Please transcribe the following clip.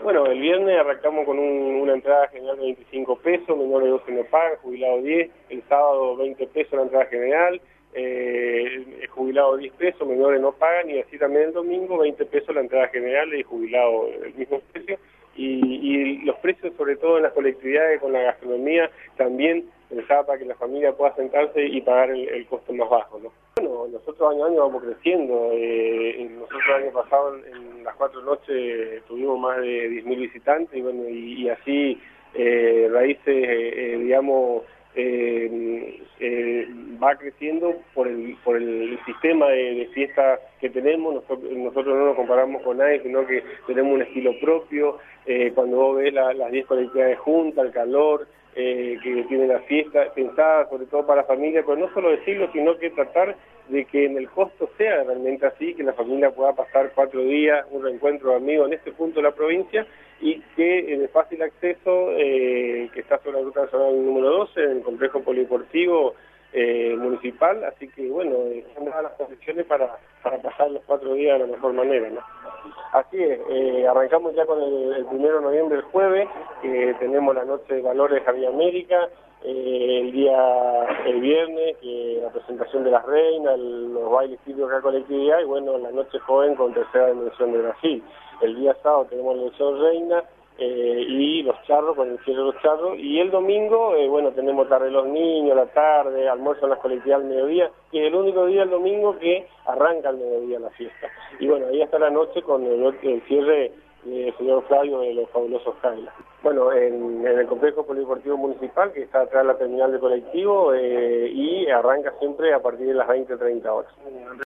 Bueno, el viernes arrancamos con una entrada general de 25 pesos, menores de 12 no pagan, jubilado 10, el sábado 20 pesos la entrada general, el jubilado 10 pesos, menores no pagan, y así también el domingo 20 pesos la entrada general y jubilado el mismo precio, y los precios sobre todo en las colectividades con la gastronomía también pensaba para que la familia pueda sentarse y pagar el costo más bajo, ¿no? Bueno, nosotros año a año vamos creciendo. Nosotros el año pasado en las 4 noches tuvimos más de 10.000 visitantes y bueno, y así Raíces, digamos, va creciendo por el sistema de fiesta que tenemos. Nosotros no nos comparamos con nadie, sino que tenemos un estilo propio. Cuando vos ves las 10 colectividades juntas, el calor que tiene la fiesta, pensada sobre todo para la familia, pero no solo decirlo, sino que tratar de que en el costo sea realmente así, que la familia pueda pasar 4 días, un reencuentro de amigos en este punto de la provincia, y que de fácil acceso, que está sobre la ruta nacional número 12, en el complejo polideportivo municipal, así que bueno, están dadas las condiciones para pasar los 4 días de la mejor manera, ¿no? Así es, arrancamos ya con el 1 de noviembre, el jueves, tenemos la noche de valores Jardín América, el viernes, la presentación de las reinas, los bailes típicos de la colectividad, y bueno, la noche joven con tercera dimensión de Brasil. El día sábado tenemos la elección reina, y los charros, con el cierre de los charros, y el domingo, bueno, tenemos tarde de los niños, la tarde, almuerzo en las colectividades al mediodía, que es el único día el domingo que arranca al mediodía la fiesta. Y bueno, ahí hasta la noche con el cierre del señor Flavio de los fabulosos Jaila. Bueno, en el complejo polideportivo municipal, que está atrás de la terminal de colectivo, y arranca siempre a partir de las 20-30 horas.